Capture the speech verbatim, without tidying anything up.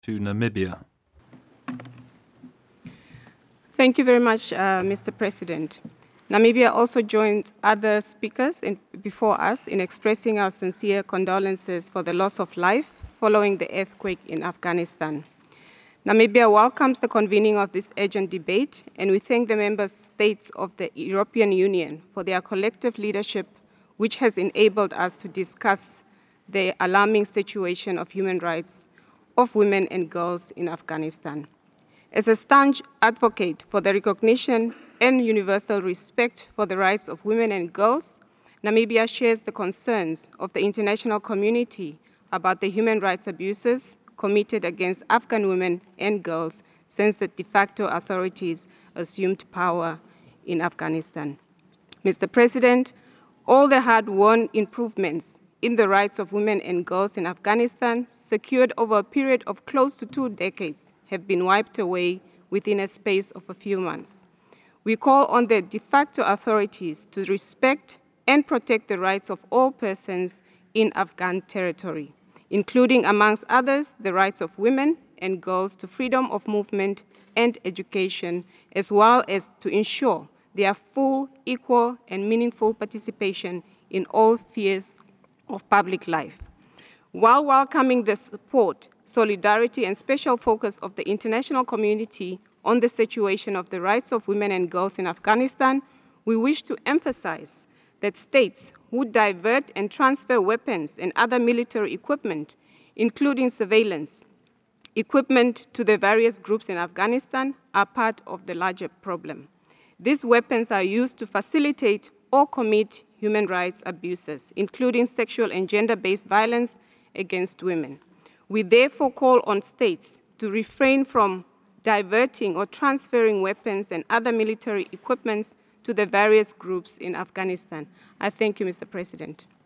to Namibia. Thank you very much, uh, Mister President. Namibia also joined other speakers in, before us in expressing our sincere condolences for the loss of life following the earthquake in Afghanistan. Namibia welcomes the convening of this urgent debate, and we thank the member states of the European Union for their collective leadership, which has enabled us to discuss the alarming situation of human rights of women and girls in Afghanistan. As a staunch advocate for the recognition and universal respect for the rights of women and girls, Namibia shares the concerns of the international community about the human rights abuses committed against Afghan women and girls since the de facto authorities assumed power in Afghanistan. Mister President, all the hard-won improvements in the rights of women and girls in Afghanistan, secured over a period of close to two decades, have been wiped away within a space of a few months. We call on the de facto authorities to respect and protect the rights of all persons in Afghan territory, including, amongst others, the rights of women and girls to freedom of movement and education, as well as to ensure their full, equal, and meaningful participation in all spheres of public life. While welcoming the support, solidarity, and special focus of the international community on the situation of the rights of women and girls in Afghanistan, we wish to emphasize that states who divert and transfer weapons and other military equipment, including surveillance equipment, to the various groups in Afghanistan, are part of the larger problem. These weapons are used to facilitate or commit human rights abuses, including sexual and gender-based violence against women. We therefore call on states to refrain from diverting or transferring weapons and other military equipment to the various groups in Afghanistan. I thank you, Mister President.